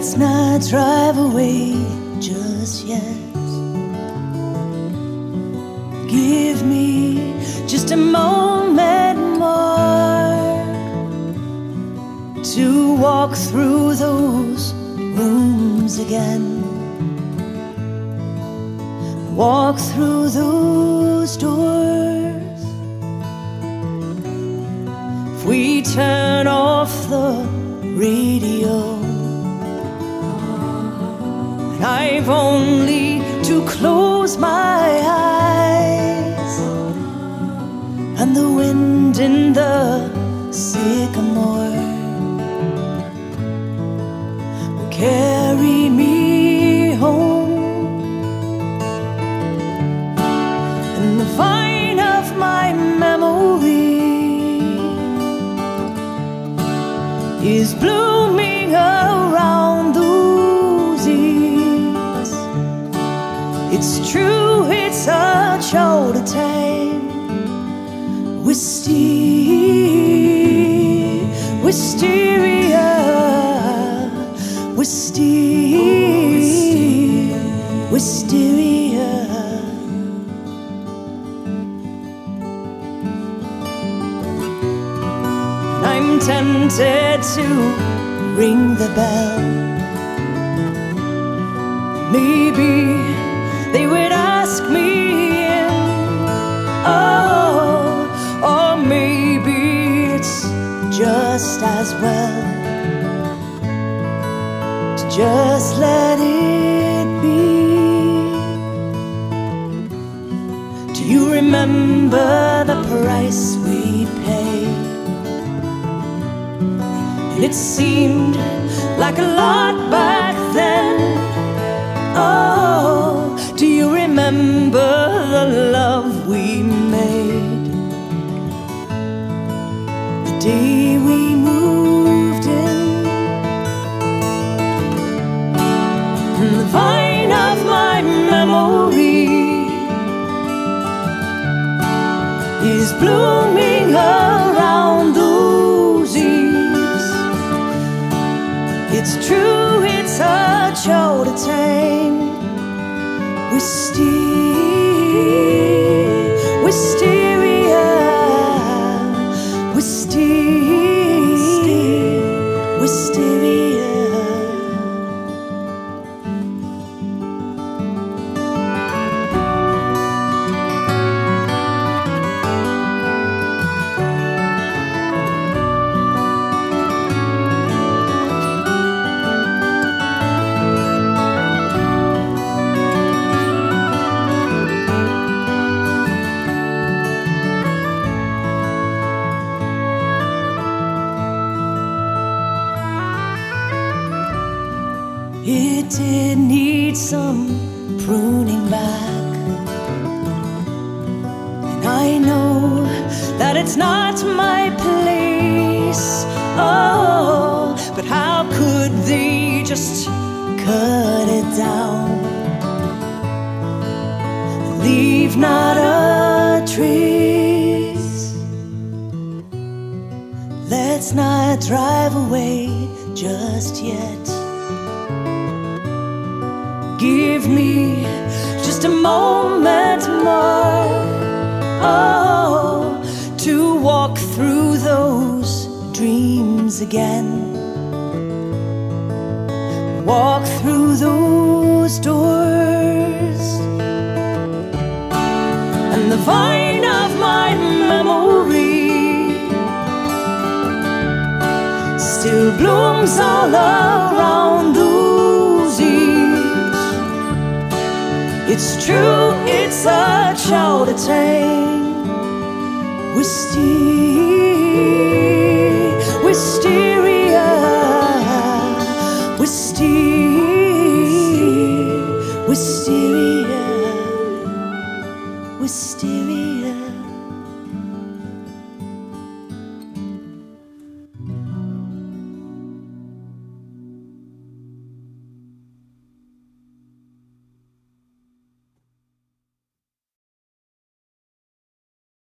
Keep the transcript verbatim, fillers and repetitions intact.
Let's not drive away just yet. Give me just a moment more to walk through those rooms again. Walk through those doors. If we turn off the radio, and I've only to close my eyes, and the wind in the sycamore will carry me home. And the vine of my memory is blooming around those ears. It's true, it's a chore to tame. Wisteria, wisteria, wisteria, wisteria. I'm tempted to ring the bell. Maybe they would ask me in. Oh, or maybe it's just as well to just let it be. Do you remember the price we paid? It seemed like a lot back then. Oh, do you remember the love we made? The day we moved in. And the vine of my memory is blooming around those ears. It's true, it's a chore to tame. Wisteria, wisteria, wisteria, wisteria. It did need some pruning back, and I know that it's not my place. Oh, but how could they just cut it down, leave not a trace? Let's not drive away just yet. Give me just a moment more, oh, to walk through those dreams again. Walk through those doors, and the vine of my memory still blooms all around those ears. It's true, it's a chore to tame. Wisteria, wisteria, wisteria, wisteria, wisteria.